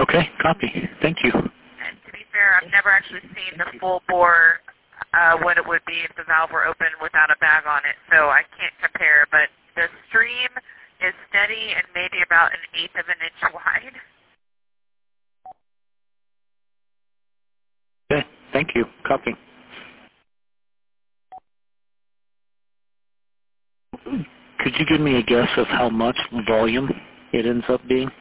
Okay, copy. Thank you. And to be fair, I've never actually seen the full bore, what it would be if the valve were open without a bag on it, so I can't compare. But the stream is steady and maybe about 1/8 of an inch wide. Okay, thank you. Copy. Could you give me a guess of how much volume it ends up being?